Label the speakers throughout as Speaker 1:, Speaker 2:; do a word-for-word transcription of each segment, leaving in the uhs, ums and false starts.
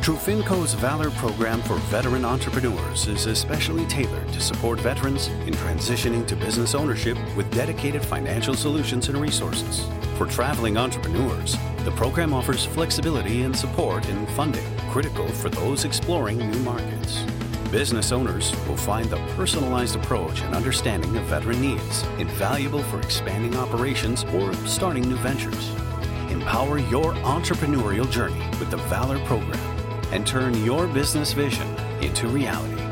Speaker 1: Trufinco's Valor program for veteran entrepreneurs is especially tailored to support veterans in transitioning to business ownership with dedicated financial solutions and resources. For traveling entrepreneurs, the program offers flexibility and support in funding, critical for those exploring new markets. Business owners will find the personalized approach and understanding of veteran needs invaluable for expanding operations or starting new ventures. Empower your entrepreneurial journey with the Valor program and turn your business vision into reality.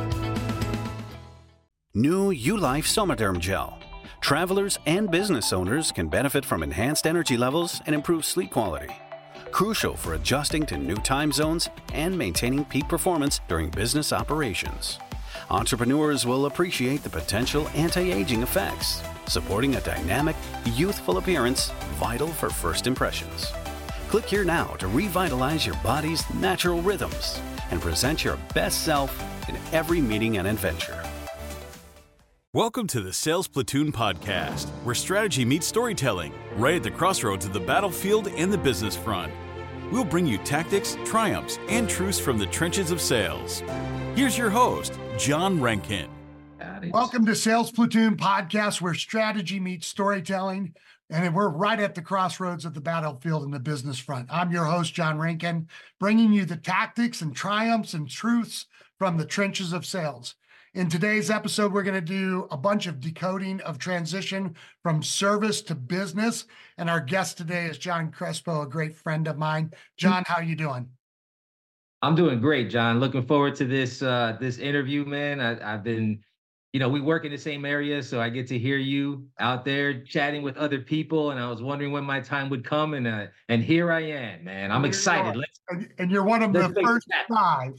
Speaker 1: New U-Life Somaderm Gel. Travelers and business owners can benefit from enhanced energy levels and improved sleep quality. Crucial for adjusting to new time zones and maintaining peak performance during business operations. Entrepreneurs will appreciate the potential anti-aging effects, supporting a dynamic, youthful appearance vital for first impressions. Click here now to revitalize your body's natural rhythms and present your best self in every meeting and adventure.
Speaker 2: Welcome to the Sales Platoon Podcast, where strategy meets storytelling, right at the crossroads of the battlefield and the business front. We'll bring you tactics, triumphs, and truths from the trenches of sales. Here's your host, John Rankin.
Speaker 3: Welcome to Sales Platoon Podcast, where strategy meets storytelling. And we're right at the crossroads of the battlefield and the business front. I'm your host, John Rankin, bringing you the tactics and triumphs and truths from the trenches of sales. In today's episode, we're going to do a bunch of decoding of transition from service to business. And our guest today is John Crespo, a great friend of mine. John, how are you doing?
Speaker 4: I'm doing great, John. Looking forward to this uh, this interview, man. I, I've been... You know, we work in the same area, so I get to hear you out there chatting with other people, and I was wondering when my time would come, and uh, and here I am, man. I'm excited. Let's,
Speaker 3: and, and you're one of the first five.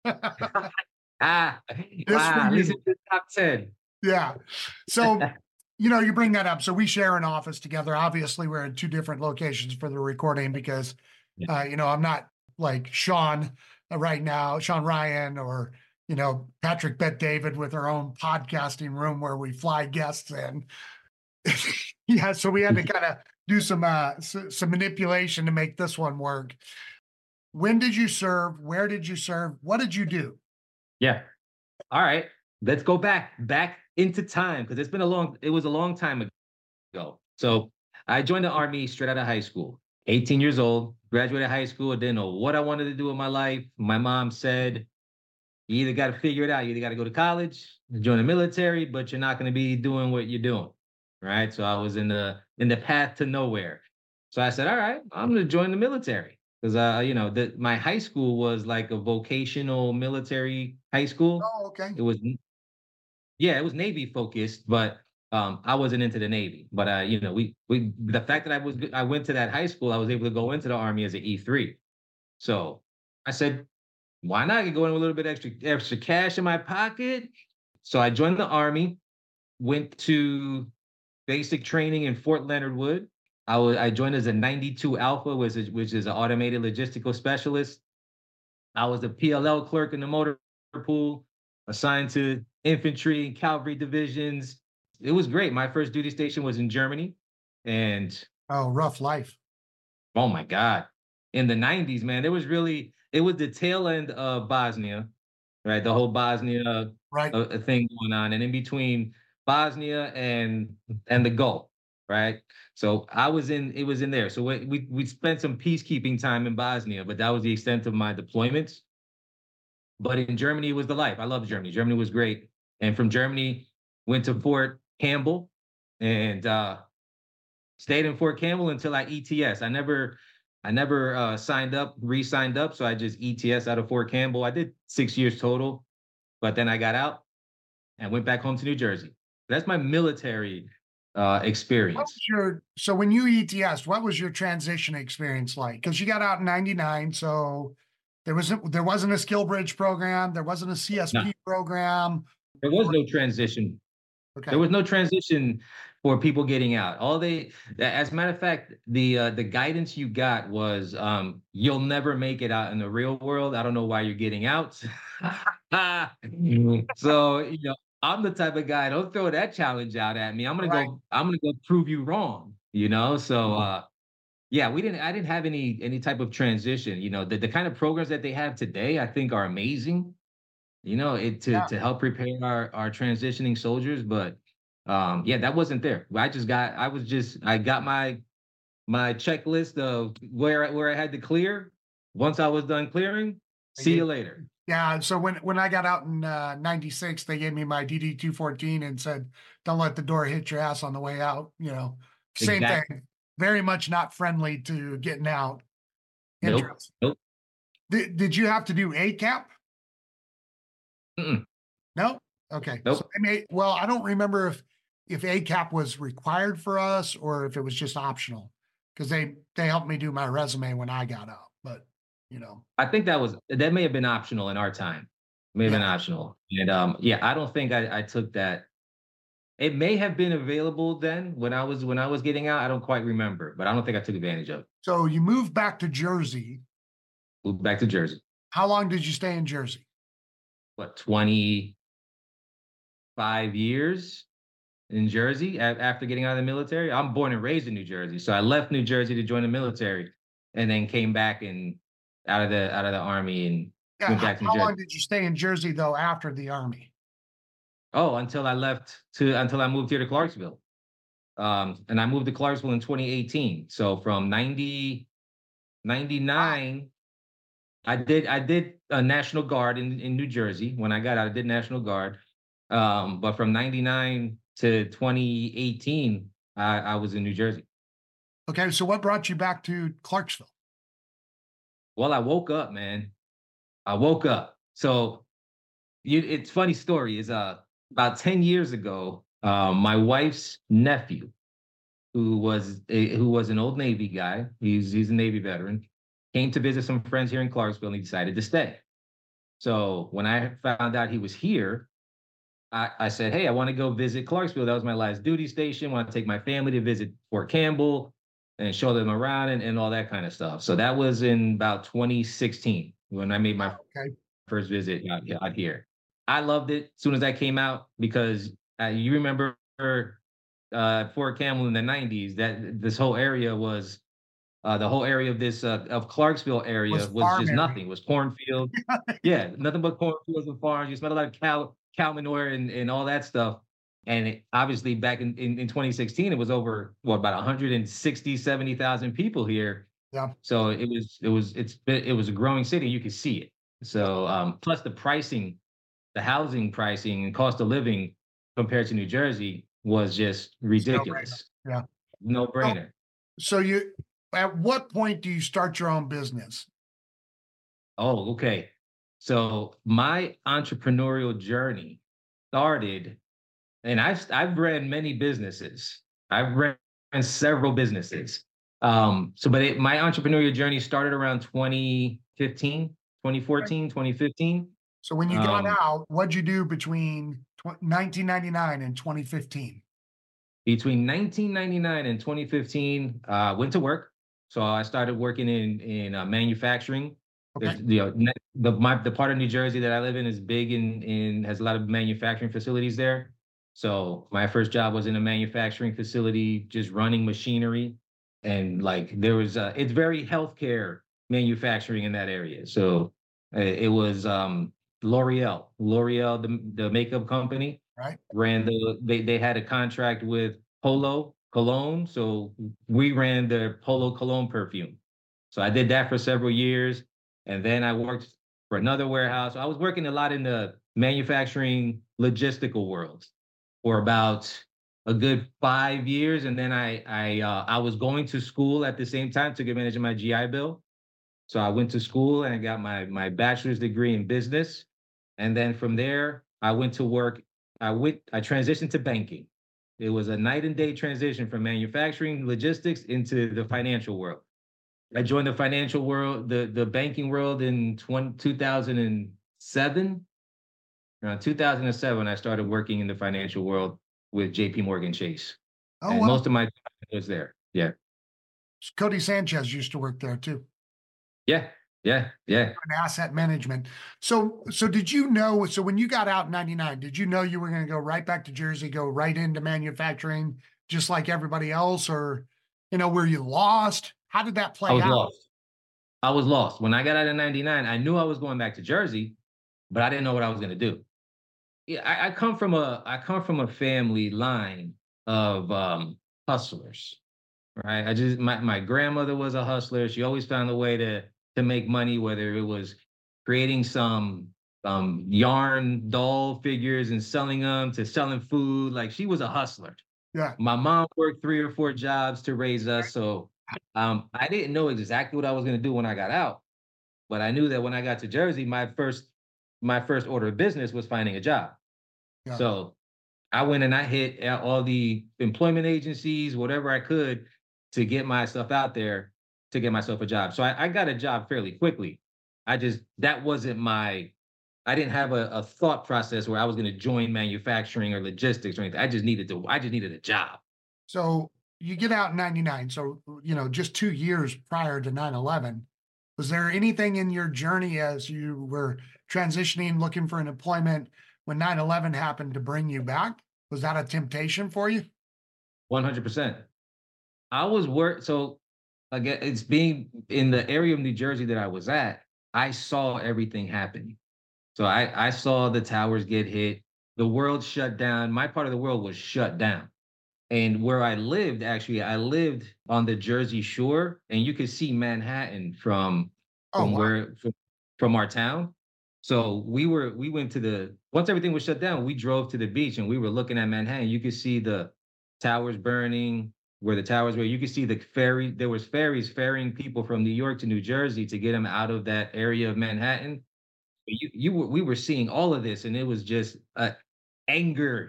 Speaker 4: ah, ah listen to the top ten.
Speaker 3: Yeah. So, you know, you bring that up. So we share an office together. Obviously, we're in two different locations for the recording because, yeah. uh, you know, I'm not like Sean right now, Sean Ryan, or you know, Patrick Bet David with our own podcasting room where we fly guests in. Yeah, so we had to kind of do some uh, s- some manipulation to make this one work. When did you serve? Where did you serve? What did you do?
Speaker 4: Yeah. All right. Let's go back, back into time, because it's been a long, it was a long time ago. So I joined the Army straight out of high school, eighteen years old, graduated high school, didn't know what I wanted to do with my life. My mom said, you either got to figure it out. You either got to go to college, join the military, but you're not going to be doing what you're doing, right? So I was in the in the path to nowhere. So I said, all right, I'm going to join the military because, uh, you know, the, my high school was like a vocational military high school.
Speaker 3: Oh, okay.
Speaker 4: It was, yeah, it was Navy focused, but um, I wasn't into the Navy. But uh, you know, we we the fact that I was I went to that high school, I was able to go into the Army as an E three. So I said, why not? I could go in with a little bit extra extra cash in my pocket. So I joined the Army, went to basic training in Fort Leonard Wood. I was I joined as a ninety-two Alpha, which is, which is an automated logistical specialist. I was a P L L clerk in the motor pool, assigned to infantry and cavalry divisions. It was great. My first duty station was in Germany. And
Speaker 3: oh, rough life.
Speaker 4: Oh my God. In the nineties, man, there was really it was the tail end of Bosnia, right? The whole Bosnia
Speaker 3: right.
Speaker 4: uh, thing going on, and in between Bosnia and and the Gulf, right? So I was in, it was in there. So we we, we spent some peacekeeping time in Bosnia, but that was the extent of my deployments. But in Germany, it was the life. I loved Germany. Germany was great. And from Germany, went to Fort Campbell and uh, stayed in Fort Campbell until I E T S. I never. I never uh, signed up, re-signed up, so I just E T S out of Fort Campbell. I did six years total, but then I got out and went back home to New Jersey. That's my military uh, experience.
Speaker 3: What was your, so when you E T S, what was your transition experience like? Because you got out in ninety-nine, so there wasn't there wasn't a skill bridge program, there wasn't a C S P no. program.
Speaker 4: There was no transition. Okay. There was no transition for people getting out. All they, as a matter of fact, the uh, the guidance you got was um, you'll never make it out in the real world. I don't know why you're getting out. So, you know, I'm the type of guy, don't throw that challenge out at me. I'm gonna right. go, I'm gonna go prove you wrong, you know? So uh, Yeah, we didn't I didn't have any any type of transition. You know, the, the kind of programs that they have today, I think are amazing, you know, it to
Speaker 3: Yeah.
Speaker 4: to help prepare our our transitioning soldiers. But um, yeah, that wasn't there. I just got I was just I got my my checklist of where where I had to clear. Once I was done clearing,
Speaker 3: They
Speaker 4: see
Speaker 3: gave-
Speaker 4: you later.
Speaker 3: Yeah. So when, when I got out in uh, ninety-six, they gave me my D D two fourteen and said, don't let the door hit your ass on the way out. You know, same
Speaker 4: Exactly.
Speaker 3: thing. Very much not friendly to getting out.
Speaker 4: Nope.
Speaker 3: Interesting.
Speaker 4: Nope.
Speaker 3: Did, did you have to do A CAP?
Speaker 4: Mm-mm.
Speaker 3: No? Okay.
Speaker 4: Nope.
Speaker 3: So I may, well, I don't remember if, if A CAP was required for us or if it was just optional because they, they helped me do my resume when I got out, but you know.
Speaker 4: I think that was that may have been optional in our time. May have been
Speaker 3: Yeah.
Speaker 4: optional. And um, yeah, I don't think I, I took that. It may have been available then when I was when I was getting out. I don't quite remember, but I don't think I took advantage of it.
Speaker 3: So you moved back to Jersey.
Speaker 4: Moved back to Jersey.
Speaker 3: How long did you stay in Jersey?
Speaker 4: What, twenty-five years in Jersey a- after getting out of the military? I'm born and raised in New Jersey. So I left New Jersey to join the military and then came back and out of the out of the army and
Speaker 3: Yeah.
Speaker 4: went
Speaker 3: How,
Speaker 4: back to
Speaker 3: how
Speaker 4: Jersey.
Speaker 3: long did you stay in Jersey though after the army?
Speaker 4: Oh, until I left to until I moved here to Clarksville. Um, and I moved to Clarksville in twenty eighteen. So from ninety, ninety-nine, I did I did a National Guard in, in New Jersey. When I got out, I did National Guard. Um, but from ninety-nine to twenty eighteen, I, I was in New Jersey.
Speaker 3: Okay. So what brought you back to Clarksville?
Speaker 4: Well, I woke up, man. I woke up. So you, it's funny story is uh about ten years ago, uh, my wife's nephew, who was a, who was an old Navy guy, he's he's a Navy veteran, came to visit some friends here in Clarksville and he decided to stay. So when I found out he was here, I, I said, hey, I want to go visit Clarksville. That was my last duty station. I want to take my family to visit Fort Campbell and show them around and, and all that kind of stuff. So that was in about twenty sixteen when I made my
Speaker 3: Okay.
Speaker 4: first visit out, out here. I loved it as soon as I came out because uh, you remember uh, Fort Campbell in the nineties, that this whole area was, uh, the whole area of this, uh, of Clarksville area
Speaker 3: Was
Speaker 4: was,
Speaker 3: farm
Speaker 4: just
Speaker 3: area.
Speaker 4: nothing. It was cornfield. Yeah, nothing but cornfields and farms. You smelled a lot of cow, cow manure and, and all that stuff. And it, obviously back in, in, in twenty sixteen, it was over, what, about one hundred sixty, seventy thousand people here.
Speaker 3: Yeah.
Speaker 4: So it was, it was, it's, it was a growing city. You could see it. So, um, plus the pricing, the housing pricing and cost of living compared to New Jersey was just ridiculous.
Speaker 3: Yeah.
Speaker 4: No brainer.
Speaker 3: So you, at what point do you start your own business?
Speaker 4: Oh, okay. So my entrepreneurial journey started, and I've I've ran many businesses. I've ran several businesses. Um, so but it, my entrepreneurial journey started around twenty fifteen, twenty fourteen, twenty fifteen.
Speaker 3: So when you got
Speaker 4: Um,
Speaker 3: out, what'd you do between tw- nineteen ninety-nine and twenty fifteen?
Speaker 4: Between nineteen ninety-nine and twenty fifteen, uh, went to work. So I started working in in uh, manufacturing.
Speaker 3: Okay.
Speaker 4: There's, you know, ne- the my the part of New Jersey that I live in is big and in has a lot of manufacturing facilities there. So my first job was in a manufacturing facility, just running machinery, and like there was uh, it's very healthcare manufacturing in that area. So uh, it was um, L'Oreal, L'Oreal, the the makeup company
Speaker 3: Right.
Speaker 4: ran the they they had a contract with Polo Cologne, so we ran their Polo Cologne perfume. So I did that for several years, and then I worked for another warehouse. I was working a lot in the manufacturing logistical world for about a good five years, and then I I uh, I was going to school at the same time, took advantage of my G I Bill. So I went to school and I got my my bachelor's degree in business, and then from there I went to work. I went I transitioned to banking. It was a night and day transition from manufacturing logistics into the financial world. I joined the financial world, the, the banking world in two thousand seven. Around two thousand seven, I started working in the financial world with J P Morgan Chase.
Speaker 3: Oh,
Speaker 4: and
Speaker 3: wow.
Speaker 4: most of my time was there. Yeah.
Speaker 3: Cody Sanchez used to work there too,
Speaker 4: Yeah. Yeah. Yeah.
Speaker 3: in asset management. So, so did you know, so when you got out in ninety-nine, did you know you were going to go right back to Jersey, go right into manufacturing, just like everybody else? Or, you know, were you lost? How did that
Speaker 4: I
Speaker 3: play
Speaker 4: was
Speaker 3: out?
Speaker 4: lost. I was lost. When I got out of ninety-nine, I knew I was going back to Jersey, but I didn't know what I was going to do. Yeah, I, I come from a I come from a family line of um, hustlers, right? I just my my grandmother was a hustler. She always found a way to to make money, whether it was creating some um, yarn doll figures and selling them to selling food. Like she was a hustler.
Speaker 3: Yeah.
Speaker 4: My mom worked three or four jobs to raise us, so um, I didn't know exactly what I was going to do when I got out, but I knew that when I got to Jersey, my first my first order of business was finding a job.
Speaker 3: Yeah.
Speaker 4: So I went and I hit all the employment agencies, whatever I could, to get myself out there to get myself a job. So I, I got a job fairly quickly. I just that wasn't my I didn't have a, a thought process where I was going to join manufacturing or logistics or anything. I just needed to I just needed a job.
Speaker 3: So you get out in ninety-nine. So, you know, just two years prior to nine eleven, was there anything in your journey as you were transitioning, looking for an employment when nine eleven happened to bring you back? Was that a temptation for you?
Speaker 4: one hundred percent. I was work so again, it's being in the area of New Jersey that I was at, I saw everything happening. So I, I saw the towers get hit, the world shut down. My part of the world was shut down. And where I lived, actually, I lived on the Jersey Shore, and you could see Manhattan from
Speaker 3: Oh,
Speaker 4: from
Speaker 3: wow.
Speaker 4: where from, from our town. So we were we went to the once everything was shut down, we drove to the beach and we were looking at Manhattan. You could see the towers burning, where the towers were. You could see the ferry. There was ferries ferrying people from New York to New Jersey to get them out of that area of Manhattan. You you were we were seeing all of this, and it was just uh, anger.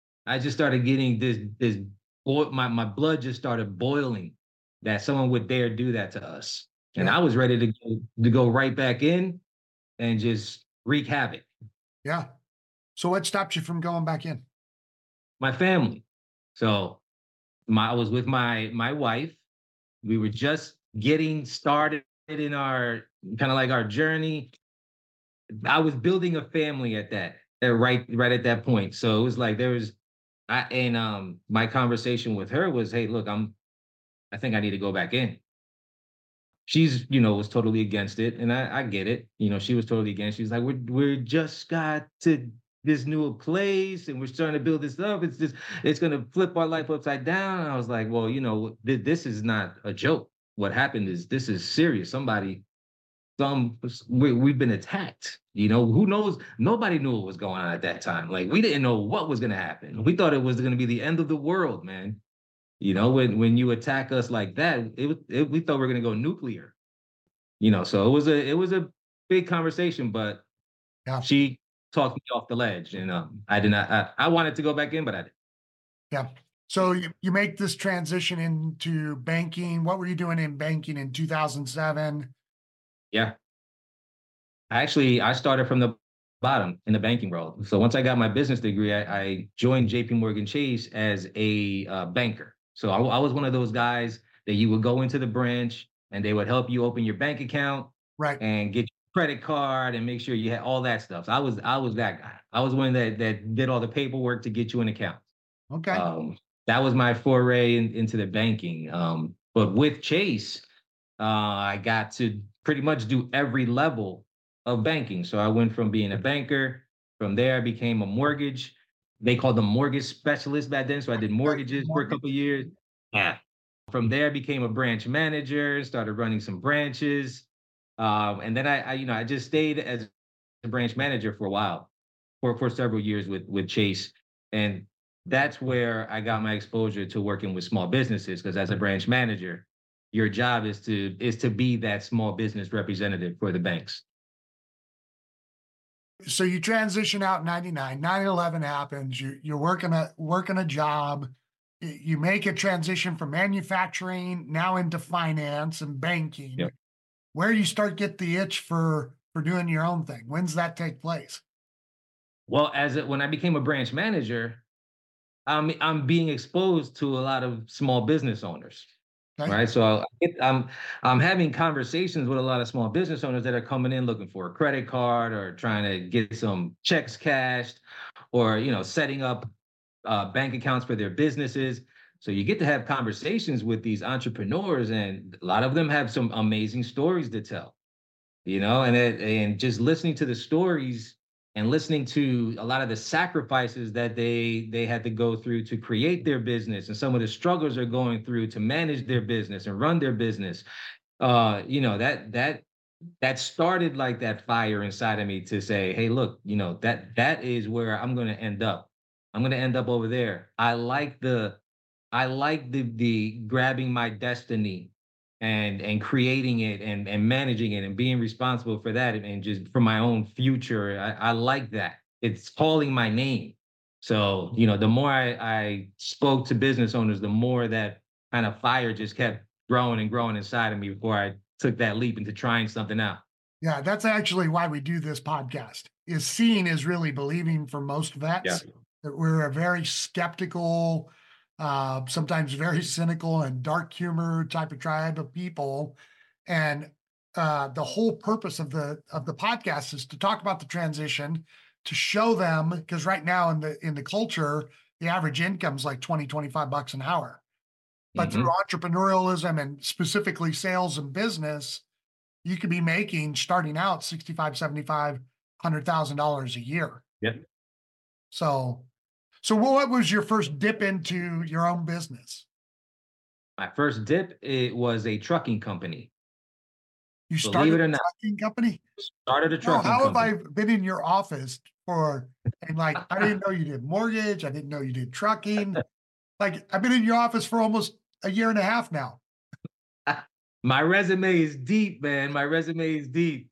Speaker 4: I just started getting this this boil my my blood just started boiling that someone would dare do that to us. And
Speaker 3: Yeah.
Speaker 4: I was ready to go to go right back in and just wreak havoc.
Speaker 3: Yeah. So what stopped you from going back in?
Speaker 4: My family. So my I was with my my wife. We were just getting started in our kind of like our journey. I was building a family at that, at right right at that point. So it was like there was I and um my conversation with her was, hey, look, I'm I think I need to go back in. She's, you know, was totally against it. And I, I get it. You know, she was totally against. She's like, we're we're just got to this new place and we're starting to build this up. It's just it's gonna flip our life upside down. And I was like, well, you know, th- this is not a joke. What happened is this is serious. Somebody some we, we've been attacked. You know, who knows? Nobody knew what was going on at that time. Like we didn't know what was going to happen. We thought it was going to be the end of the world, man. You know, when when you attack us like that, it, it we thought we were going to go nuclear. You know, so it was a it was a big conversation, but
Speaker 3: Yeah.
Speaker 4: she talked me off the ledge, and um, I did not. I, I wanted to go back in, but I didn't.
Speaker 3: Yeah. So you, you make this transition into banking. What were you doing in banking in two thousand seven?
Speaker 4: Yeah. Actually, I started from the bottom in the banking world. So once I got my business degree, I, I joined J P Morgan Chase as a uh, banker. So I, I was one of those guys that you would go into the branch and they would help you open your bank account
Speaker 3: Right.
Speaker 4: and get your credit card and make sure you had all that stuff. So I was I was that guy. I was one that that did all the paperwork to get you an account.
Speaker 3: Okay.
Speaker 4: Um, that was my foray in, into the banking. Um, but with Chase, uh, I got to pretty much do every level of banking. So I went from being a banker. From there, I became a mortgage. They called them mortgage specialist back then. So I did mortgages for a couple of years. Yeah. From there, I became a branch manager, started running some branches. Um, and then I, I, you know, I just stayed as a branch manager for a while, for, for several years with, with Chase. And that's where I got my exposure to working with small businesses. Because as a branch manager, your job is to is to be that small business representative for the banks.
Speaker 3: So you transition out in ninety-nine, nine eleven happens, you, you're working a, working a job, y- you make a transition from manufacturing now into finance and banking.
Speaker 4: Yep.
Speaker 3: Where you start get the itch for, for doing your own thing? When's that take place?
Speaker 4: Well, as it, when I became a branch manager, I'm I'm being exposed to a lot of small business owners.
Speaker 3: Okay.
Speaker 4: Right. So I- I'm I'm having conversations with a lot of small business owners that are coming in looking for a credit card or trying to get some checks cashed or, you know, setting up uh, bank accounts for their businesses. So you get to have conversations with these entrepreneurs, and a lot of them have some amazing stories to tell, you know, and it, and just listening to the stories and listening to a lot of the sacrifices that they they had to go through to create their business, and some of the struggles they're going through to manage their business and run their business. Uh, you know, that that that started like that fire inside of me to say, hey, look, you know, that that is where I'm going to end up. I'm going to end up over there. I like the I like the the grabbing my destiny and and creating it and and managing it and being responsible for that, and, and just for my own future. I, I like that. It's calling my name. So, you know, the more I, I spoke to business owners, the more that kind of fire just kept growing and growing inside of me before I took that leap into trying something out.
Speaker 3: Yeah, that's actually why we do this podcast. Is seeing is really believing for most vets.
Speaker 4: Yeah.
Speaker 3: That we're a very skeptical, uh, sometimes very cynical and dark humor type of tribe of people. And uh, the whole purpose of the of the podcast is to talk about the transition, to show them, because right now in the in the culture, the average income is like twenty, twenty-five bucks an hour. But
Speaker 4: Mm-hmm.
Speaker 3: through entrepreneurialism and specifically sales and business, you could be making starting out sixty-five, seventy-five, one hundred thousand dollars a year.
Speaker 4: Yep.
Speaker 3: So, so what was your first dip into your own business?
Speaker 4: My first dip, it was a trucking company.
Speaker 3: You
Speaker 4: Believe
Speaker 3: started
Speaker 4: it or
Speaker 3: a
Speaker 4: not,
Speaker 3: trucking company?
Speaker 4: started a
Speaker 3: No,
Speaker 4: trucking
Speaker 3: how have
Speaker 4: company.
Speaker 3: I been in your office for, and like, I didn't know you did mortgage. I didn't know you did trucking. Like, I've been in your office for almost a year and a half now.
Speaker 4: My resume is deep, man. My resume is deep.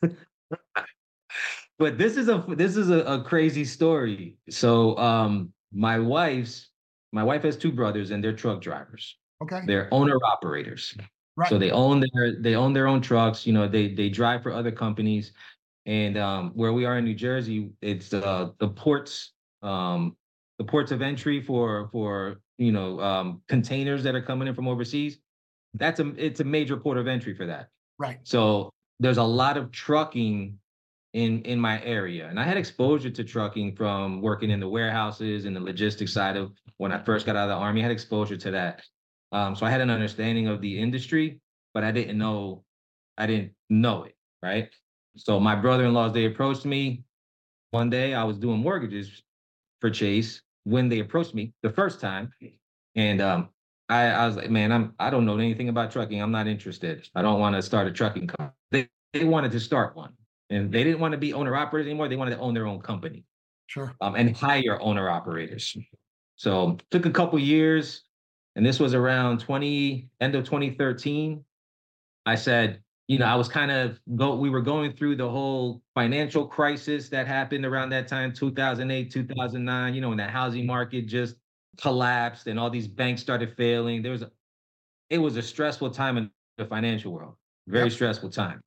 Speaker 4: But this is a this is a, a crazy story. So um my wife's my wife has two brothers, and they're truck drivers.
Speaker 3: Okay.
Speaker 4: They're owner operators.
Speaker 3: Right.
Speaker 4: So they own their they own their own trucks. You know, they they drive for other companies. And um where we are in New Jersey, it's uh the ports um the ports of entry for for you know um containers that are coming in from overseas. That's a it's a major port of entry for that.
Speaker 3: Right.
Speaker 4: So there's a lot of trucking in in my area, and I had exposure to trucking from working in the warehouses and the logistics side of when I first got out of the Army. I had exposure to that, um, so I had an understanding of the industry, but I didn't know I didn't know it, right? So my brother-in-laws, they approached me one day. I was doing mortgages for Chase when they approached me the first time, and um, I, I was like, man, I'm I don't know anything about trucking. I'm not interested. I don't want to start a trucking company. They they wanted to start one. And they didn't want to be owner operators anymore. They wanted to own their own company,
Speaker 3: Sure.
Speaker 4: um, and hire owner operators. So took a couple years, and this was around twenty end of twenty thirteen. I said, you know, I was kind of go. We were going through the whole financial crisis that happened around that time, two thousand eight, two thousand nine. You know, when the housing market just collapsed and all these banks started failing. There was, a, it was a stressful time in the financial world. Very
Speaker 3: Yep.
Speaker 4: stressful time.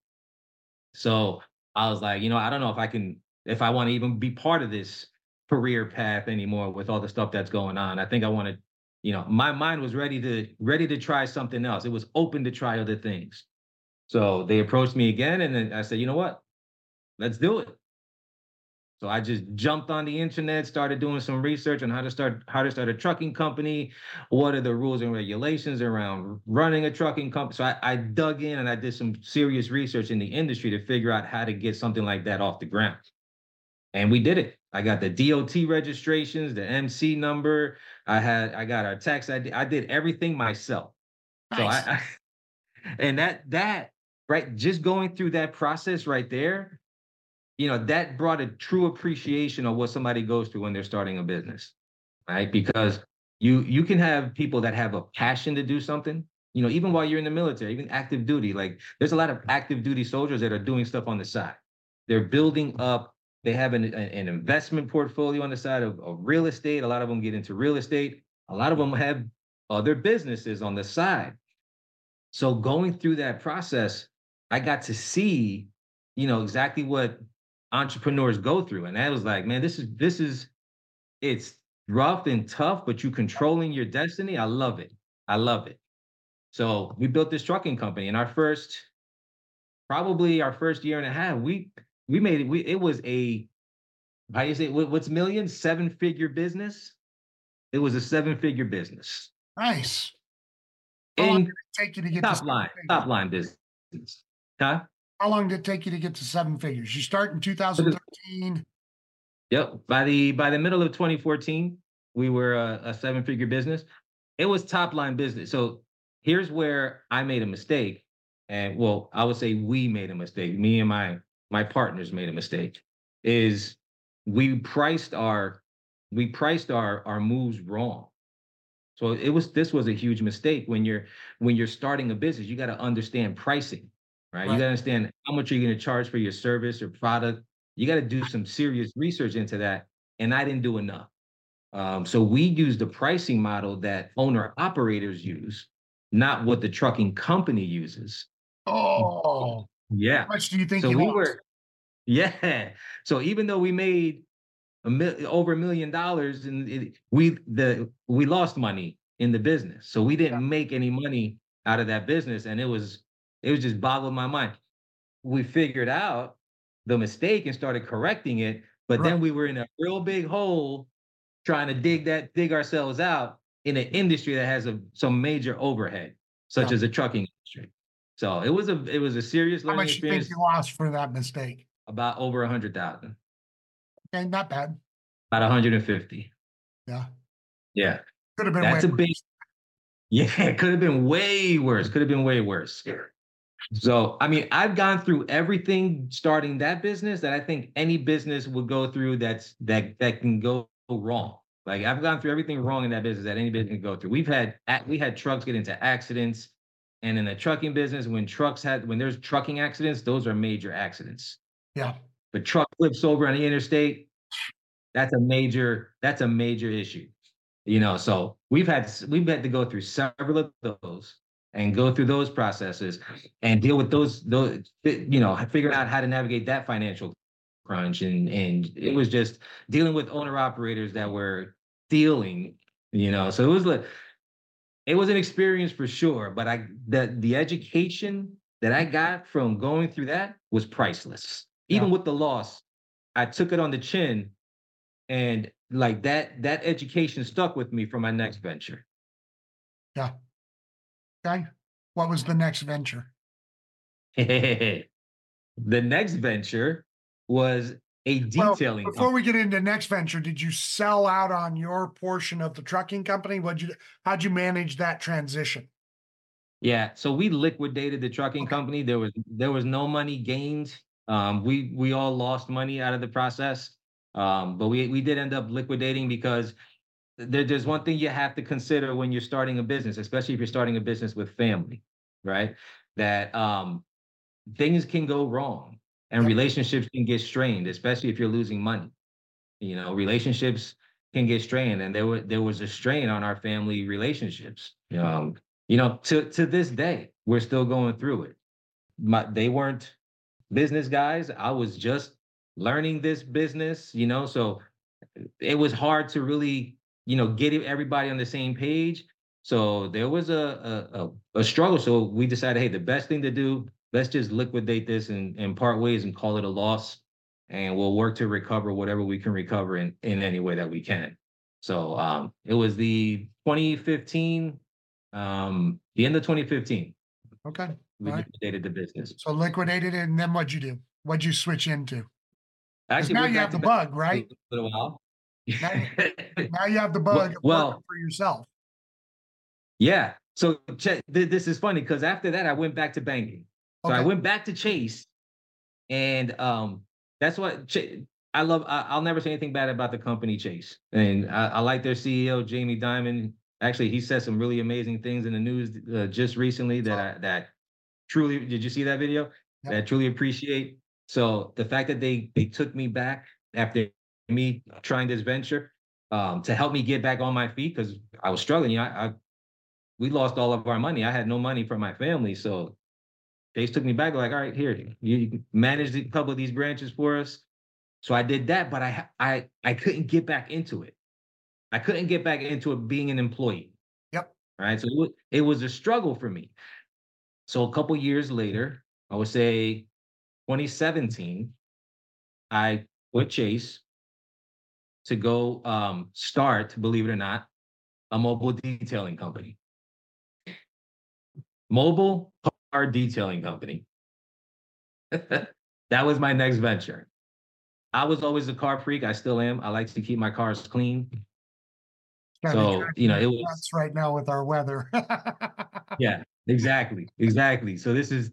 Speaker 4: So I was like, you know, I don't know if I can, if I want to even be part of this career path anymore with all the stuff that's going on. I think I want to, you know, my mind was ready to ready to try something else. It was open to try other things. So they approached me again, and then I said, you know what, let's do it. So I just jumped on the internet, started doing some research on how to start how to start a trucking company. What are the rules and regulations around running a trucking company? So I, I dug in and I did some serious research in the industry to figure out how to get something like that off the ground. And we did it. I got the D O T registrations, the M C number. I had I got our tax I D. I did everything myself.
Speaker 3: Nice.
Speaker 4: So I, I and that that right, just going through that process right there, you know, that brought a true appreciation of what somebody goes through when they're starting a business, right? Because you you can have people that have a passion to do something, you know, even while you're in the military, even active duty. Like there's a lot of active duty soldiers that are doing stuff on the side. They're building up, they have an, an investment portfolio on the side of, of real estate. A lot of them get into real estate. A lot of them have other businesses on the side. So going through that process, I got to see, you know, exactly what entrepreneurs go through. And I was like, man, this is, this is, it's rough and tough, but you controlling your destiny. I love it. I love it. So we built this trucking company, and our first, probably our first year and a half, we, we made it, we, it was a, how you say, what, what's millions, seven figure business. It was a seven figure business.
Speaker 3: Nice. How long did
Speaker 4: In
Speaker 3: it take you to get to
Speaker 4: top
Speaker 3: seven
Speaker 4: line,
Speaker 3: figures?
Speaker 4: top line business. Huh?
Speaker 3: How long did it take you to get to seven figures? You start in two thousand thirteen.
Speaker 4: Yep. By the by the middle of twenty fourteen, we were a, a seven-figure business. It was top line business. So here's where I made a mistake. And well, I would say we made a mistake. Me and my my partners made a mistake. Is we priced our we priced our our moves wrong. So it was this was a huge mistake when you're when you're starting a business. You got to understand pricing, right? You
Speaker 3: Right.
Speaker 4: got to understand how much you're going to charge for your service or product. You got to do some serious research into that, and I didn't do enough. Um, so we used the pricing model that owner operators use, not what the trucking company uses.
Speaker 3: Oh,
Speaker 4: Yeah.
Speaker 3: how much do you think
Speaker 4: So
Speaker 3: you
Speaker 4: we
Speaker 3: lost?
Speaker 4: were, yeah. So even though we made a mil- over a million dollars, and it, we the we lost money in the business, so we didn't make any money out of that business, and it was it was just boggled my mind. We figured out the mistake and started correcting it, but
Speaker 3: Right.
Speaker 4: then we were in a real big hole trying to dig that dig ourselves out in an industry that has a some major overhead, such
Speaker 3: Yeah.
Speaker 4: as the trucking industry. So it was a it was a serious
Speaker 3: How
Speaker 4: learning
Speaker 3: much you think
Speaker 4: experience.
Speaker 3: you lost for that mistake?
Speaker 4: About over a hundred thousand,
Speaker 3: Okay, not bad.
Speaker 4: about one hundred fifty.
Speaker 3: Yeah.
Speaker 4: Yeah,
Speaker 3: Could have been
Speaker 4: that's
Speaker 3: way
Speaker 4: a big.
Speaker 3: worse.
Speaker 4: Yeah, it could have been way worse. Could have been way worse. So, I mean, I've gone through everything starting that business that I think any business would go through that's that that can go wrong. Like I've gone through everything wrong in that business that any business can go through. We've had we had trucks get into accidents, and in the trucking business, when trucks had when there's trucking accidents, those are major accidents.
Speaker 3: Yeah.
Speaker 4: The truck flips over on the interstate, that's a major that's a major issue. You know, so we've had we've had to go through several of those and go through those processes and deal with those those you know figure out how to navigate that financial crunch, and and it was just dealing with owner operators that were stealing, you know. So it was like it was an experience for sure, but I the the education that I got from going through that was priceless. Even
Speaker 3: Yeah.
Speaker 4: with the loss, I took it on the chin, and like that that education stuck with me for my next venture.
Speaker 3: Yeah. Okay. What was the next venture?
Speaker 4: The next venture was a
Speaker 3: Well,
Speaker 4: detailing
Speaker 3: before
Speaker 4: company.
Speaker 3: we get into next venture, did you sell out on your portion of the trucking company? What'd you how'd you manage that transition?
Speaker 4: Yeah, so we liquidated the trucking
Speaker 3: Okay.
Speaker 4: company. There was there was no money gained. Um, we we all lost money out of the process. Um, but we we did end up liquidating because there, there's one thing you have to consider when you're starting a business, especially if you're starting a business with family, right? That um, things can go wrong and
Speaker 3: Yep.
Speaker 4: relationships can get strained, especially if you're losing money. You know, relationships can get strained, and there was there was a strain on our family relationships. Um, you know, to to this day, we're still going through it. My, they weren't business guys. I was just learning this business, you know, so it was hard to really, you know, get everybody on the same page. So there was a a, a, a struggle. So we decided, hey, the best thing to do, let's just liquidate this and, and part ways and call it a loss. And we'll work to recover whatever we can recover in, in any way that we can. So um, it was the twenty fifteen, um, the end of twenty fifteen,
Speaker 3: Okay.
Speaker 4: we
Speaker 3: All right.
Speaker 4: liquidated the business.
Speaker 3: So liquidated it, and then what'd you do? What'd you switch into?
Speaker 4: I
Speaker 3: Because
Speaker 4: actually
Speaker 3: now
Speaker 4: went
Speaker 3: you
Speaker 4: back
Speaker 3: have
Speaker 4: to
Speaker 3: the
Speaker 4: back
Speaker 3: bug,
Speaker 4: for
Speaker 3: right?
Speaker 4: a little while.
Speaker 3: Now you, now you have the bug
Speaker 4: Well,
Speaker 3: of working
Speaker 4: well,
Speaker 3: for yourself.
Speaker 4: yeah. So ch- th- this is funny because after that, I went back to banking. So I
Speaker 3: Okay.
Speaker 4: went back to Chase, and um, that's what Ch- I love. I- I'll never say anything bad about the company Chase, and I, I like their C E O Jamie Dimon. Actually, he said some really amazing things in the news uh, just recently that I that truly. Did you see that video?
Speaker 3: Yep.
Speaker 4: That I truly appreciate. So the fact that they they took me back after me trying this venture um, to help me get back on my feet because I was struggling. You know, I, I we lost all of our money. I had no money for my family, so they took me back. Like, all right, here you, you manage a couple of these branches for us. So I did that, but I I I couldn't get back into it. I couldn't get back into it being an employee.
Speaker 3: Yep.
Speaker 4: Right, so it was, it was a struggle for me. So a couple years later, I would say twenty seventeen, I quit Chase to go um, start, believe it or not, a mobile detailing company. Mobile car detailing company. That was my next venture. I was always a car freak. I still am. I like to keep my cars clean.
Speaker 3: Gotta be
Speaker 4: So, you
Speaker 3: tracking
Speaker 4: know,
Speaker 3: your
Speaker 4: it was,
Speaker 3: steps right now with our weather.
Speaker 4: yeah, exactly. Exactly. So this is,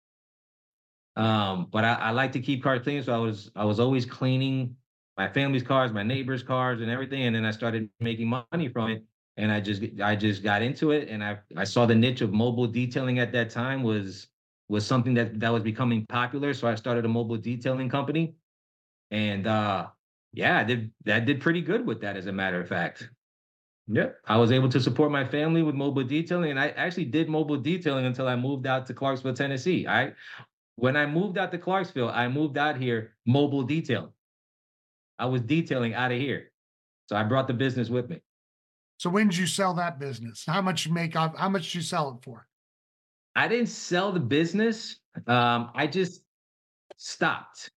Speaker 4: um, but I, I like to keep cars clean. So I was, I was always cleaning my family's cars, my neighbors' cars and everything. And then I started making money from it. And I just, I just got into it. And I, I saw the niche of mobile detailing at that time was, was something that, that was becoming popular. So I started a mobile detailing company. And uh, yeah, I did that did pretty good with that, as a matter of fact. Yep. I was able to support my family with mobile detailing, and I actually did mobile detailing until I moved out to Clarksville, Tennessee. I When I moved out to Clarksville, I moved out here mobile detailing. I was detailing out of here. So I brought the business with me.
Speaker 3: So when did you sell that business? How much you make off, how much did you sell it for?
Speaker 4: I didn't sell the business. Um, I just stopped,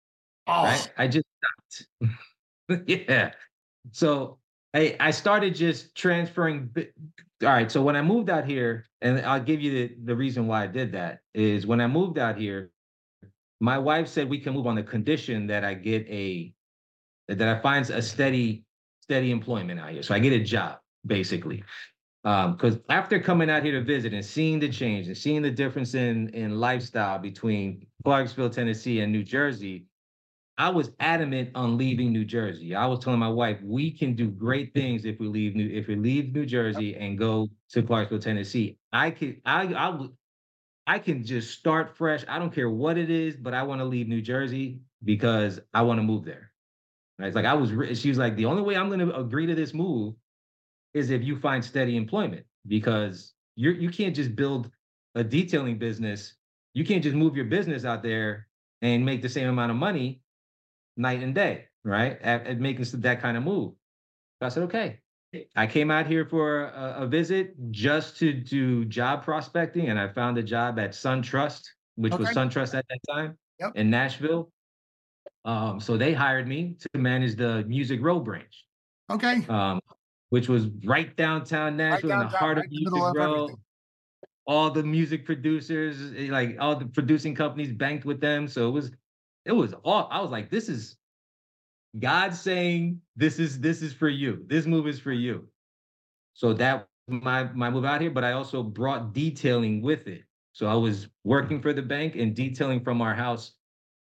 Speaker 3: Oh,
Speaker 4: right? I just stopped. Yeah. So I I started just transferring. bi- All right. So when I moved out here, and I'll give you the, the reason why I did that is when I moved out here, my wife said we can move on the condition that I get a that I find a steady steady employment out here. So I get a job basically. Um, because after coming out here to visit and seeing the change and seeing the difference in in lifestyle between Clarksville, Tennessee, and New Jersey, I was adamant on leaving New Jersey. I was telling my wife, we can do great things if we leave New if we leave New Jersey and go to Clarksville, Tennessee. I could I I would I can just start fresh. I don't care what it is, but I want to leave New Jersey because I want to move there. And it's like I was re- she was like, the only way I'm going to agree to this move is if you find steady employment because you're you can't just build a detailing business. You can't just move your business out there and make the same amount of money night and day, right? At, at making that kind of move. So I said, okay. I came out here for a, a visit just to do job prospecting, and I found a job at SunTrust, which was
Speaker 3: okay.
Speaker 4: SunTrust at that time
Speaker 3: Yep.
Speaker 4: in Nashville. Um, so they hired me to manage the Music Row branch,
Speaker 3: Okay.
Speaker 4: um, which was right downtown
Speaker 3: Right
Speaker 4: Nashville in the
Speaker 3: downtown,
Speaker 4: heart of
Speaker 3: right in the
Speaker 4: Music
Speaker 3: middle of
Speaker 4: Row.
Speaker 3: everything.
Speaker 4: All the music producers, eh, like all the producing companies banked with them. So it was, it was all, I was like, this is God saying, this is this is for you. This move is for you. So that was my my move out here, but I also brought detailing with it. So I was working for the bank and detailing from our house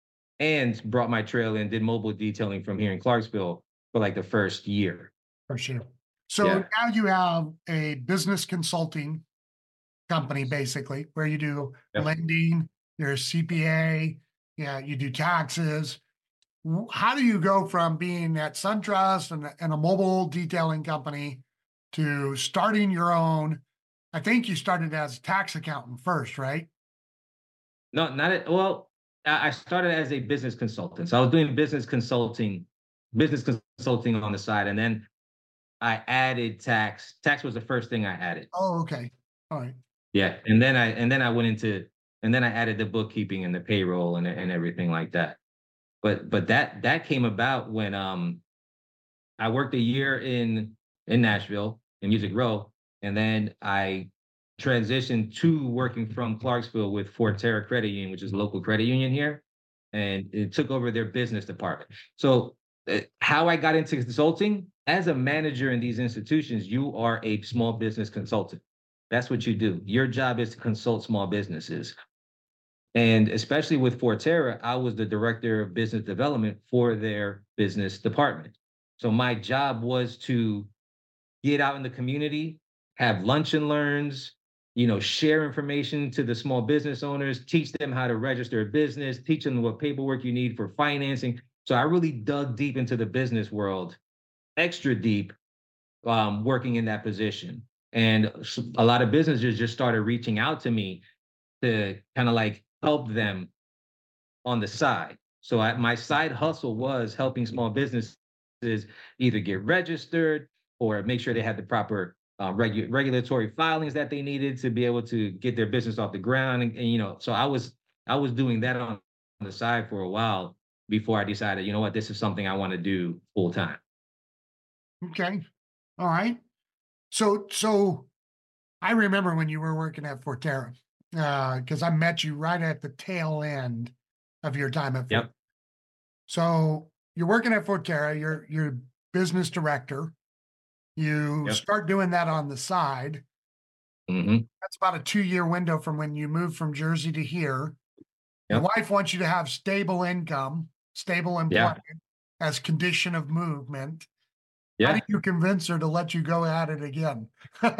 Speaker 4: and brought my trailer and did mobile detailing from here in Clarksville for like the first year.
Speaker 3: For sure. So
Speaker 4: Yeah.
Speaker 3: now you have a business consulting company, basically, where you do
Speaker 4: Yep.
Speaker 3: lending, there's C P A, yeah, you do taxes. W- How do you go from being at SunTrust and, and a mobile detailing company to starting your own? I think you started as a tax accountant first, right?
Speaker 4: No, not at well, I I started as a business consultant. So I was doing business consulting, business consulting on the side, and then I added tax. Tax was the first thing I added.
Speaker 3: Oh, okay. All right.
Speaker 4: Yeah, and then I and then I went into and then I added the bookkeeping and the payroll and and everything like that. But but that that came about when um I worked a year in in Nashville in Music Row, and then I transitioned to working from Clarksville with Forterra Credit Union, which is a local credit union here, and it took over their business department. So uh, how I got into consulting as a manager in these institutions, you are a small business consultant. That's what you do. Your job is to consult small businesses. And especially with Forterra, I was the director of business development for their business department. So my job was to get out in the community, have lunch and learns, you know, share information to the small business owners, teach them how to register a business, teach them what paperwork you need for financing. So I really dug deep into the business world, extra deep, um, working in that position. And a lot of businesses just started reaching out to me to kind of like help them on the side. So I, my side hustle was helping small businesses either get registered or make sure they had the proper uh, regu- regulatory filings that they needed to be able to get their business off the ground. And, and you know, so I was I was doing that on, on the side for a while before I decided, you know what, this is something I want to do full time.
Speaker 3: Okay. All right. So, so I remember when you were working at Forterra, uh, because I met you right at the tail end of your time at Fort.
Speaker 4: Yep.
Speaker 3: So you're working at Forterra, you're you're business director. You
Speaker 4: Yep.
Speaker 3: start doing that on the side.
Speaker 4: Mm-hmm.
Speaker 3: That's about a two-year window from when you moved from Jersey to here. Your
Speaker 4: Yep.
Speaker 3: wife wants you to have stable income, stable
Speaker 4: Yeah.
Speaker 3: employment as condition of movement. How
Speaker 4: Yeah.
Speaker 3: did you convince her to let you go at it again?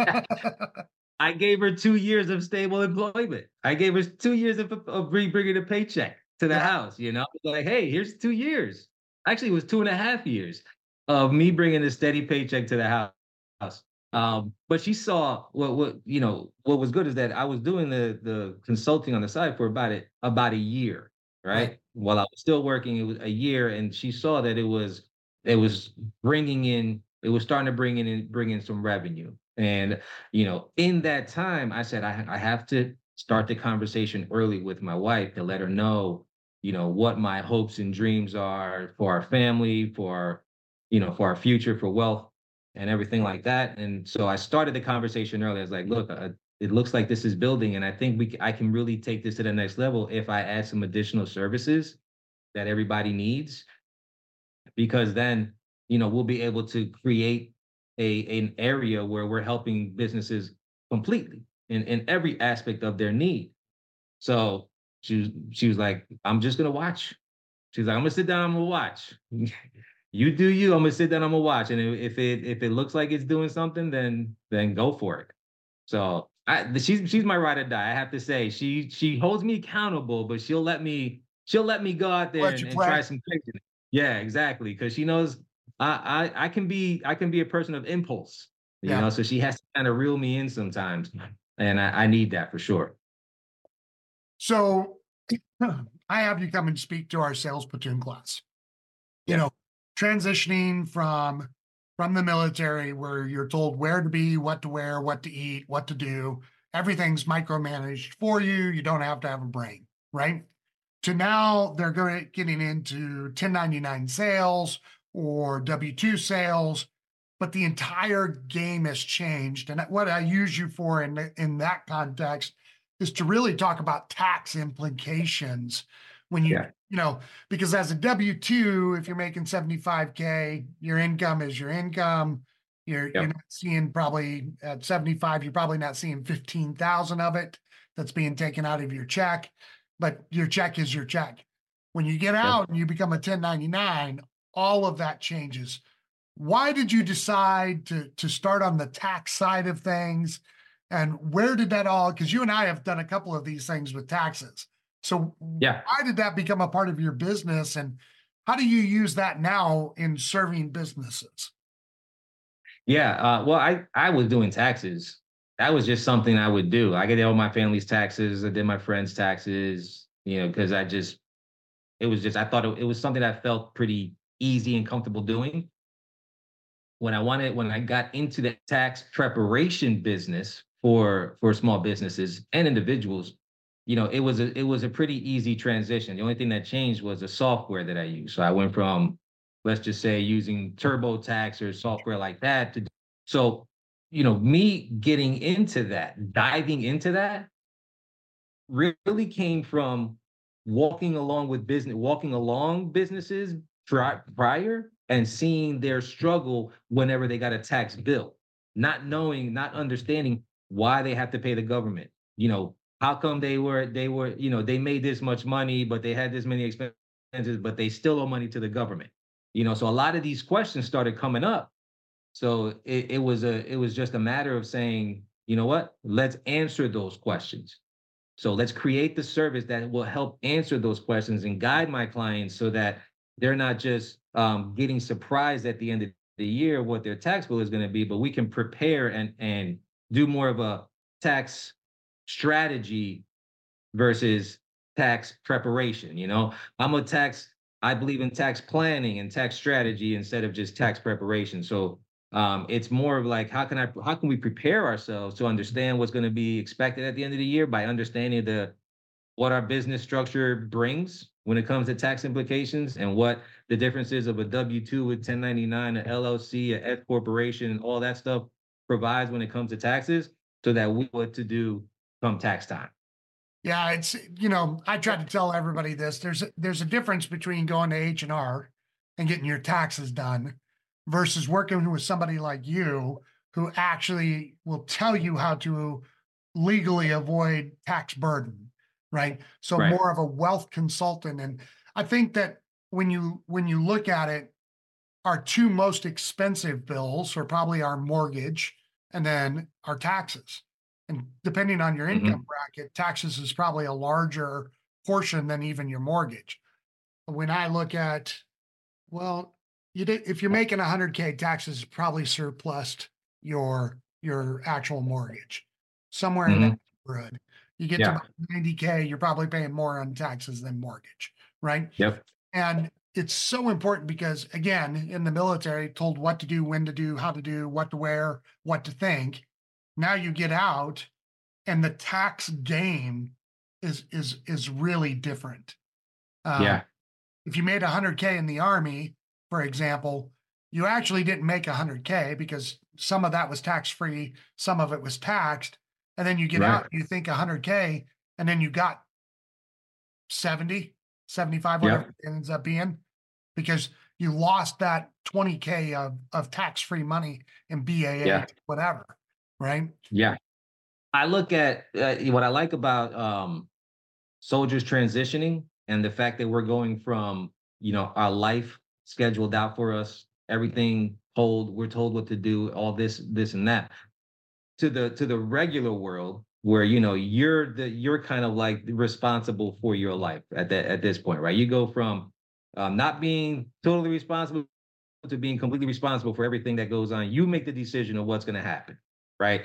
Speaker 4: I gave her two years of stable employment. I gave her two years of, of re- bringing a paycheck to the
Speaker 3: Yeah.
Speaker 4: house. You know, like, hey, here's two years. Actually, it was two and a half years of me bringing a steady paycheck to the house. Um, but she saw what, what you know. What was good is that I was doing the the consulting on the side for about it about a year,
Speaker 3: Right.
Speaker 4: right? While I was still working, it was a year, and she saw that it was it was bringing in. It was starting to bring in bring in some revenue, and you know, in that time, I said, I, I have to start the conversation early with my wife to let her know, you know, what my hopes and dreams are for our family, for, you know, for our future, for wealth and everything like that. And so I started the conversation early. I was like, look, uh, it looks like this is building, and I think we, c- I can really take this to the next level if I add some additional services that everybody needs, because then, you know, we'll be able to create a an area where we're helping businesses completely in, in every aspect of their need. So she was she was like, I'm just gonna watch. She's like, I'm gonna sit down, I'm gonna watch. You do you, I'm gonna sit down, I'm gonna watch. And if it if it looks like it's doing something, then then go for it. So I she's she's my ride or die. I have to say, she she holds me accountable, but she'll let me she'll let me go out there
Speaker 3: Let
Speaker 4: and,
Speaker 3: you
Speaker 4: and try
Speaker 3: play.
Speaker 4: some crazy. Yeah, exactly. Because she knows I, I I can be I can be a person of impulse, you
Speaker 3: Yeah.
Speaker 4: know. So she has to kind of reel me in sometimes, and I, I need that for sure.
Speaker 3: So I have you come and speak to our sales platoon class. You
Speaker 4: Yeah,
Speaker 3: know, transitioning from from the military where you're told where to be, what to wear, what to eat, what to do. Everything's micromanaged for you. You don't have to have a brain, right? To now they're going getting into ten ninety-nine sales or W two sales, but the entire game has changed. And what I use you for in in that context is to really talk about tax implications when you
Speaker 4: yeah,
Speaker 3: you know because as a W two, if you're making seventy-five K, your income is your income. You're you're
Speaker 4: yep,
Speaker 3: not seeing probably at seventy-five, you're probably not seeing fifteen thousand of it that's being taken out of your check, but your check is your check. When you get
Speaker 4: yep.
Speaker 3: out and you become a ten ninety-nine, all of that changes. Why did you decide to to start on the tax side of things? And where did that all, because you and I have done a couple of these things with taxes. So
Speaker 4: Yeah.
Speaker 3: why did that become a part of your business? And how do you use that now in serving businesses?
Speaker 4: Yeah, uh, well, I I was doing taxes. That was just something I would do. I did all my family's taxes. I did my friends' taxes. You know, because I just it was just I thought it, it was something I felt pretty easy and comfortable doing. When I wanted when I got into the tax preparation business for for small businesses and individuals, you know, it was a it was a pretty easy transition. The only thing that changed was the software that I used. So I went from, let's just say, using TurboTax or software like that to so you know, me getting into that, diving into that really came from walking along with business, walking along businesses pri- prior and seeing their struggle whenever they got a tax bill, not knowing, not understanding why they have to pay the government. You know, how come they were, they were, you know, they made this much money, but they had this many expenses, but they still owe money to the government. You know, so a lot of these questions started coming up. So it, it was a, it was just a matter of saying, you know what, let's answer those questions. So let's create the service that will help answer those questions and guide my clients so that they're not just um, getting surprised at the end of the year what their tax bill is going to be, but we can prepare and and do more of a tax strategy versus tax preparation. You know, I'm a tax, I believe in tax planning and tax strategy instead of just tax preparation. So um, it's more of like, how can I, how can we prepare ourselves to understand what's going to be expected at the end of the year by understanding the, what our business structure brings when it comes to tax implications and what the differences of a W two with ten ninety-nine, a L L C, a S corporation, and all that stuff provides when it comes to taxes, so that we know what to do come tax time.
Speaker 3: Yeah, it's, you know, I try to tell everybody this. There's a, there's a difference between going to H and R and getting your taxes done versus working with somebody like you who actually will tell you how to legally avoid tax burden, right? So
Speaker 4: Right.
Speaker 3: more of a wealth consultant. And I think that when you when you look at it, our two most expensive bills are probably our mortgage and then our taxes. And depending on your income bracket, taxes is probably a larger portion than even your mortgage. When I look at, well, you did, if you're making one hundred K, taxes is probably surplused your your actual mortgage somewhere in that
Speaker 4: Mhm.
Speaker 3: neighborhood. You get to
Speaker 4: Yeah.
Speaker 3: about ninety K, you're probably paying more on taxes than mortgage, right?
Speaker 4: Yep.
Speaker 3: And it's so important because, again, in the military, told what to do, when to do, how to do, what to wear, what to think. Now you get out, and the tax game is is is really different. Um,
Speaker 4: Yeah.
Speaker 3: if you made one hundred K in the Army, for example, you actually didn't make one hundred K because some of that was tax free, some of it was taxed. And then you get
Speaker 4: Right.
Speaker 3: out, you think one hundred K, and then you got seventy, seventy-five, whatever
Speaker 4: Yep.
Speaker 3: it ends up being, because you lost that twenty K of, of tax free money in B A A,
Speaker 4: Yeah.
Speaker 3: whatever, right?
Speaker 4: Yeah. I look at uh, what I like about um, soldiers transitioning and the fact that we're going from, you know, our life scheduled out for us, everything told, we're told what to do, all this, this and that, to the to the regular world where, you know, you're the you're kind of like responsible for your life at that at this point, right? You go from um, not being totally responsible to being completely responsible for everything that goes on. You make the decision of what's going to happen, right?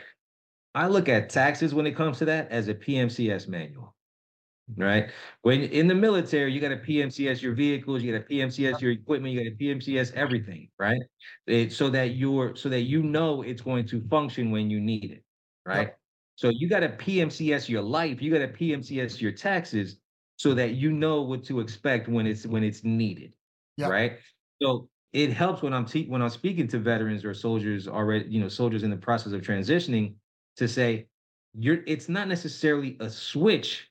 Speaker 4: I look at taxes when it comes to that as a P M C S manual, right? When in the military, you got to P M C S your vehicles, you got to P M C S your equipment, you got to P M C S everything, right? It, so that you're so that you know it's going to function when you need it, right?
Speaker 3: Yep.
Speaker 4: So you got to P M C S your life, you got to P M C S your taxes, so that you know what to expect when it's when it's needed,
Speaker 3: Yep.
Speaker 4: right? So it helps when I'm te- when I'm speaking to veterans or soldiers already, you know, soldiers in the process of transitioning, to say you're it's not necessarily a switch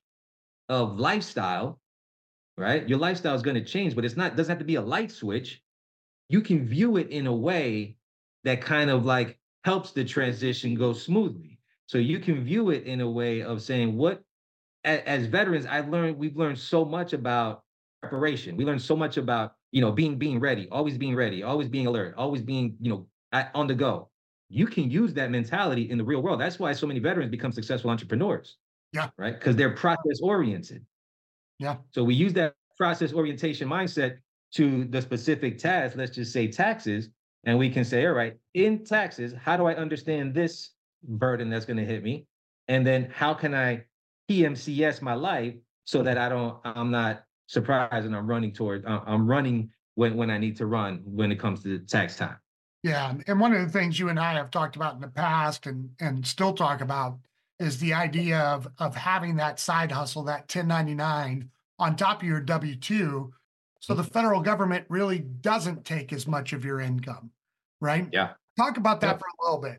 Speaker 4: of lifestyle, right? Your lifestyle is going to change, but it's not doesn't have to be a light switch. You can view it in a way that kind of like helps the transition go smoothly. So you can view it in a way of saying, what a- as veterans, I've learned we've learned so much about preparation. We learned so much about, you know, being being ready, always being ready, always being alert, always being, you know, at, on the go. You can use that mentality in the real world. That's why so many veterans become successful entrepreneurs,
Speaker 3: Yeah.
Speaker 4: right? Because they're process oriented.
Speaker 3: Yeah.
Speaker 4: So we use that process orientation mindset to the specific task, let's just say taxes, and we can say, all right, in taxes, how do I understand this burden that's going to hit me? And then how can I P M C S my life so that I don't, I'm not surprised and I'm running toward, uh, I'm running when, when I need to run when it comes to tax time.
Speaker 3: Yeah, and one of the things you and I have talked about in the past and and still talk about is the idea of of having that side hustle, that ten ninety-nine on top of your W two, so the federal government really doesn't take as much of your income, right?
Speaker 4: Yeah.
Speaker 3: Talk about that
Speaker 4: Yep.
Speaker 3: for a little bit.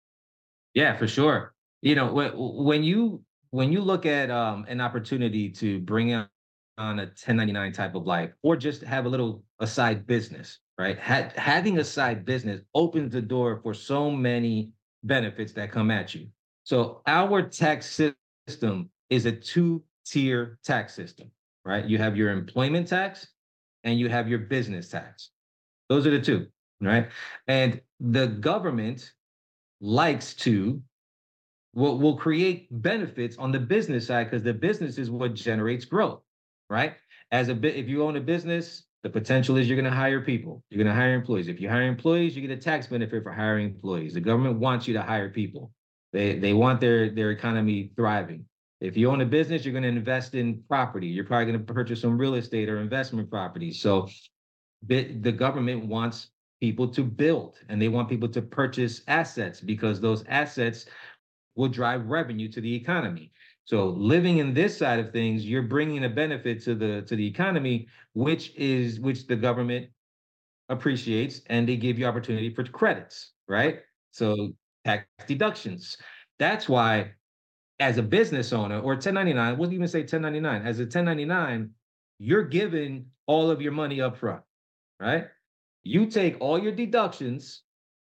Speaker 4: Yeah, for sure. You know, when when you when you look at um, an opportunity to bring on on a ten ninety-nine type of life, or just have a little a side business, right? Ha- having a side business opens the door for so many benefits that come at you. So our tax system is a two-tier tax system, right? You have your employment tax and you have your business tax. Those are the two, right? And the government likes to will will create benefits on the business side because the business is what generates growth, right? As a bit, if you own a business, the potential is you're going to hire people, you're going to hire employees. If you hire employees, you get a tax benefit for hiring employees. The government wants you to hire people. They they want their their economy thriving. If you own a business, you're going to invest in property. You're probably going to purchase some real estate or investment properties. So the, the government wants people to build and they want people to purchase assets because those assets will drive revenue to the economy. So living in this side of things, you're bringing a benefit to the to the economy, which is which the government appreciates, and they give you opportunity for credits, right? So tax deductions. That's why, as a business owner or ten ninety-nine, I wouldn't even say ten ninety-nine, as a ten ninety-nine, you're given all of your money up front, right? You take all your deductions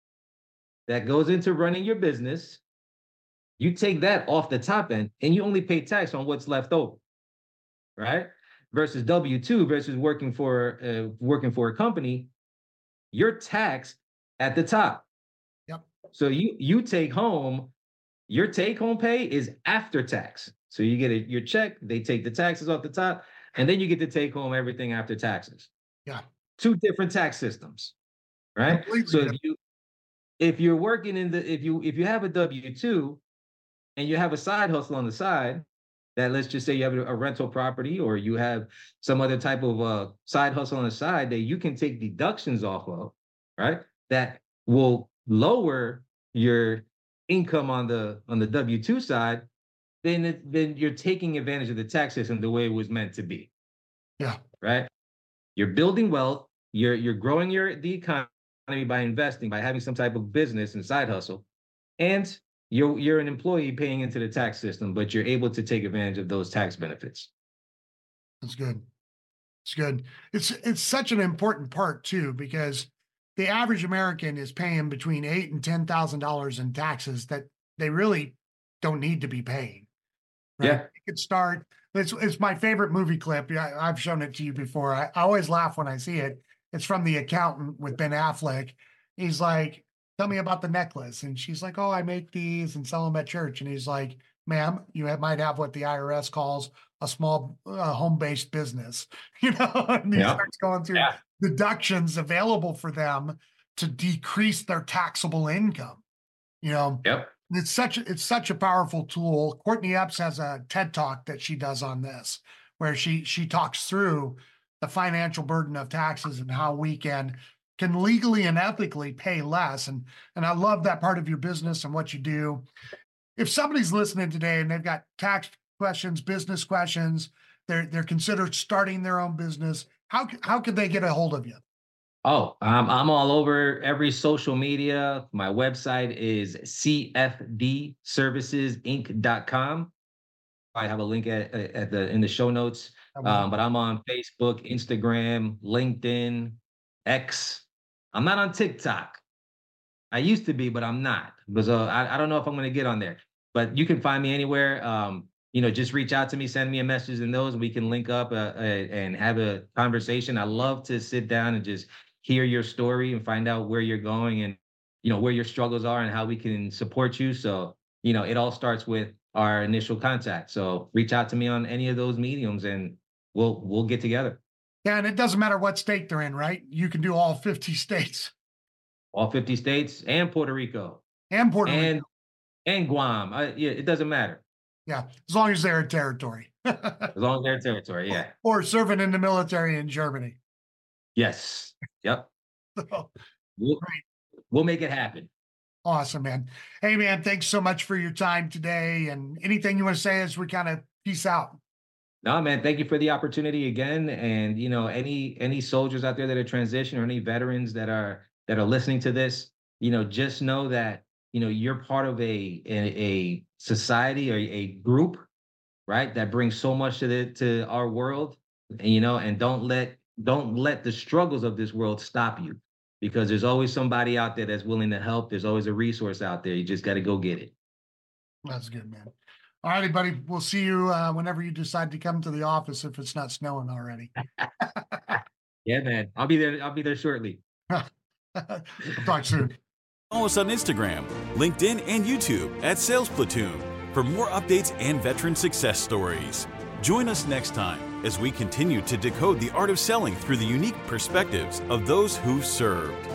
Speaker 4: that goes into running your business, you take that off the top end, and you only pay tax on what's left over, right? Versus W two versus working for uh, working for a company, you're taxed at the top.
Speaker 3: Yep.
Speaker 4: So you you take home, your take home pay is after tax. So you get a, your check, they take the taxes off the top, and then you get to take home everything after taxes.
Speaker 3: Yeah.
Speaker 4: Two different tax systems, right?
Speaker 3: Completely
Speaker 4: So if
Speaker 3: different.
Speaker 4: you if you're working in the if you if you have a W two and you have a side hustle on the side, that let's just say you have a, a rental property or you have some other type of uh, side hustle on the side that you can take deductions off of, right? That will lower your income on the on the W two side, then it, then you're taking advantage of the tax system the way it was meant to be.
Speaker 3: Yeah.
Speaker 4: Right. You're building wealth. You're you're growing your the economy by investing, by having some type of business and side hustle, and you're you're an employee paying into the tax system, but you're able to take advantage of those tax benefits.
Speaker 3: That's good. It's good. It's it's such an important part too, because the average American is paying between eight and ten thousand dollars in taxes that they really don't need to be paying. Right?
Speaker 4: Yeah.
Speaker 3: You could start. It's it's my favorite movie clip. Yeah, I've shown it to you before. I, I always laugh when I see it. It's from The Accountant with Ben Affleck. He's like, "Tell me about the necklace," and she's like, "Oh, I make these and sell them at church." And he's like, "Ma'am, you have, might have what the I R S calls a small uh, home-based business," you know. And he
Speaker 4: Yeah.
Speaker 3: starts going through
Speaker 4: Yeah.
Speaker 3: deductions available for them to decrease their taxable income. You know,
Speaker 4: Yep.
Speaker 3: it's such a, it's such a powerful tool. Courtney Epps has a TED Talk that she does on this, where she she talks through the financial burden of taxes and how we can can legally and ethically pay less. And and I love that part of your business and what you do. If somebody's listening today and they've got tax questions, business questions, they're they're considered starting their own business, how how could they get a hold of you?
Speaker 4: Oh, I'm I'm all over every social media. My website is c f d services inc dot com. I have a link at, at the in the show notes. Um, but I'm on Facebook, Instagram, LinkedIn, X. I'm not on TikTok. I used to be, but I'm not because uh, I, I don't know if I'm going to get on there. But you can find me anywhere. Um, you know, just reach out to me, send me a message in those, and we can link up uh, uh, and have a conversation. I love to sit down and just hear your story and find out where you're going and, you know, where your struggles are and how we can support you. So, you know, it all starts with our initial contact. So reach out to me on any of those mediums and we'll we'll get together.
Speaker 3: Yeah, and it doesn't matter what state they're in, right? You can do all fifty states.
Speaker 4: All fifty states and Puerto Rico.
Speaker 3: And Puerto
Speaker 4: and,
Speaker 3: Rico.
Speaker 4: And Guam. I, yeah, it doesn't matter.
Speaker 3: Yeah, as long as they're in territory.
Speaker 4: As long as they're in territory, yeah.
Speaker 3: Or serving in the military in Germany.
Speaker 4: Yes. Yep.
Speaker 3: So,
Speaker 4: we'll, we'll make it happen.
Speaker 3: Awesome, man. Hey, man, thanks so much for your time today. And anything you want to say as we kind of peace out?
Speaker 4: No, man, thank you for the opportunity again. And, you know, any any soldiers out there that are transitioning or any veterans that are that are listening to this, you know, just know that, you know, you're part of a a, a society or a group, right, that brings so much to the to our world. And, you know, and don't let don't let the struggles of this world stop you, because there's always somebody out there that's willing to help. There's always a resource out there. You just got to go get it.
Speaker 3: That's good, man. All righty, buddy. We'll see you uh, whenever you decide to come to the office if it's not snowing already.
Speaker 4: Yeah, man. I'll be there. I'll be there shortly.
Speaker 3: Talk soon.
Speaker 2: Follow us on Instagram, LinkedIn, and YouTube at Sales Platoon for more updates and veteran success stories. Join us next time as we continue to decode the art of selling through the unique perspectives of those who served.